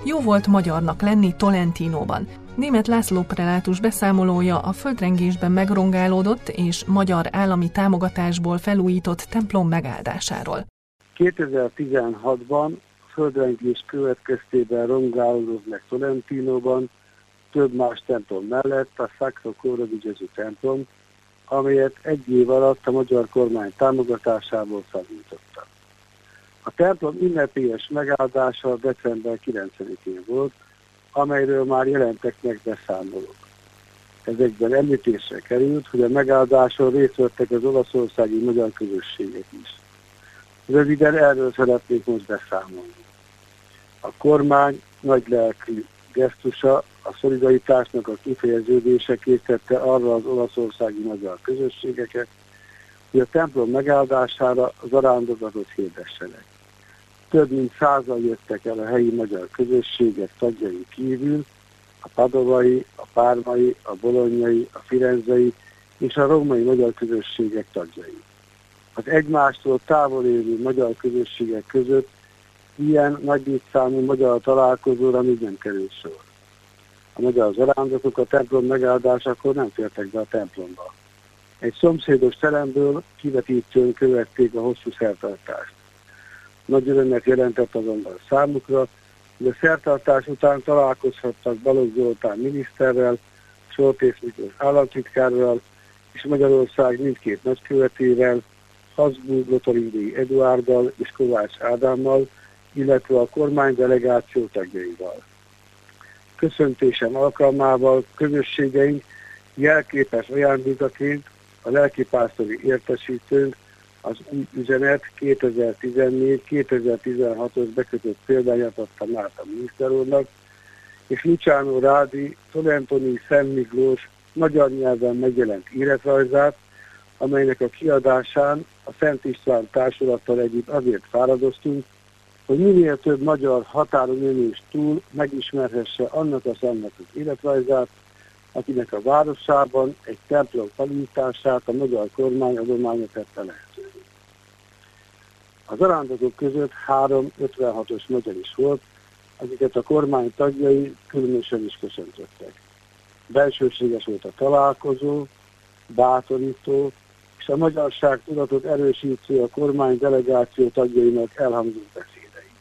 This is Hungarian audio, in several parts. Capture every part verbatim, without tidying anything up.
Jó volt magyarnak lenni Tolentinóban. Németh László prelátus beszámolója a földrengésben megrongálódott és magyar állami támogatásból felújított templom megáldásáról. kétezer-tizenhatban földrengés következtében rongálódott meg Tolentinóban több más templom mellett a Sacro Cuore di Gesù templom, amelyet egy év alatt a magyar kormány támogatásából felújítottak. A templom ünnepélyes megáldása december kilencedikén volt, amelyről már jelentek meg beszámolók. Ezekben említésre került, hogy a megáldáson részt vettek az olaszországi magyar közösségek is. Röviden erről szeretnék most beszámolni. A kormány nagy lelkű gesztusa, a szolidaritásnak a kifejeződése készítette arra az olaszországi magyar közösségeket, hogy a templom megáldására zarándozatot hirdessenek. Több mint százan jöttek el a helyi magyar közösségek tagjai kívül, a padovai, a pármai, a bolonyai, a firenzei és a római magyar közösségek tagjai. Az egymástól távol élő magyar közösségek között ilyen nagy létszámú magyar találkozóra még nem került sor. A magyar zarándozatok a templom megáldásakor nem fértek be a templomba. Egy szomszédos teremből kivetítőn követték a hosszú szertartást. Nagy örömmet jelentett azonban számukra, hogy a szertartás után találkozhattak Balogh Zoltán miniszterrel, Soltész Miklós államtitkárral és Magyarország mindkét nagykövetével, Habsburg Lothringyi Eduárddal és Kovács Ádámmal, illetve a kormány delegáció tagjaival. Köszöntésem alkalmával közösségeink jelképes ajándékaként a lelkipásztori értesítőnk az új üzenet kétezer-tizennégy kétezer-tizenhatos bekötött példányát adta Márta miniszter úrnak, és Luciano Rádi Tolentini Szent Miklós magyar nyelven megjelent életrajzát, amelynek a kiadásán a Szent István társulattal együtt azért fáradoztunk, hogy minél több magyar határon élés túl megismerhesse annak a szemnek az életrajzát, akinek a városában egy templom felújítását a magyar kormány adománya tette lehetővé. A zarándozatok között három ötvenhatos magyar is volt, akiket a kormány tagjai különösen is köszöntöttek. Belsőséges volt a találkozó, bátorító, és a magyarság tudatot erősítő a kormány delegáció tagjainak elhangzott beszédei.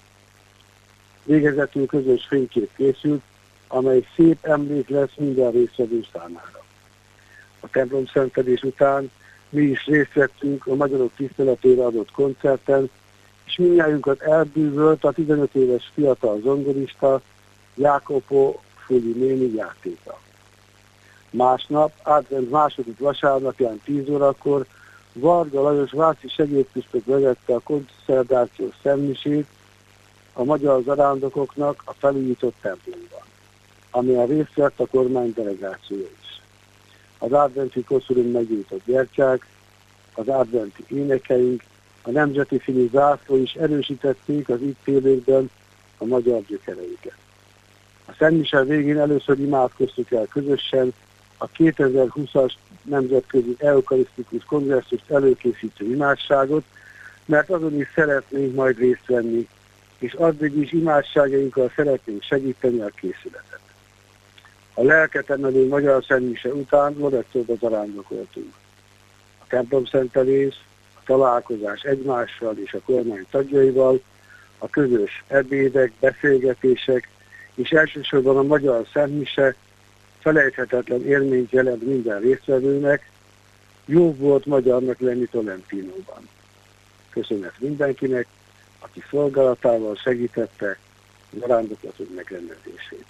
Végezetül közös fénykép készült, amely szép emlék lesz minden résztvevő számára. A templomszentelés után mi is részt vettünk a magyarok tiszteletére adott koncerten, és mindnyájunkat elbűvölt a tizenöt éves fiatal zongorista Jacopo Fuli néni játéka. Másnap, advent második vasárnapján tíz órakor Varga Lajos váci segédpüspök vezette a konszerdációs szentmisét a magyar zarándokoknak a felújított templomban, amelyen részt vett a kormány delegációja is. Az adventi koszorún meggyújtott gyertyák, az adventi énekeink, a nemzeti színű zászló is erősítették az itt élőkben a magyar gyökereiket. A szentmise végén először imádkoztuk el közösen a kétezer-húszas nemzetközi eukarisztikus kongresszust előkészítő imádságot, mert azon is szeretnénk majd részt venni, és addig is imádságainkkal szeretnénk segíteni a készületet. A lelket emelő magyar szentmise után Loreccóba zarándokoltunk. A templomszentelés, a találkozás egymással és a kormány tagjaival, a közös ebédek, beszélgetések és elsősorban a magyar szentmise felejthetetlen élményt jelent minden résztvevőnek, jó volt magyarnak lenni Tolentinóban. Köszönet mindenkinek, aki szolgálatával segítette zarándoklatunk megrendezését.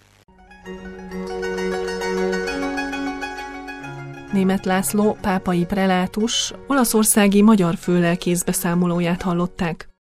Németh László pápai prelátus olaszországi magyar főlelkész beszámolóját hallották.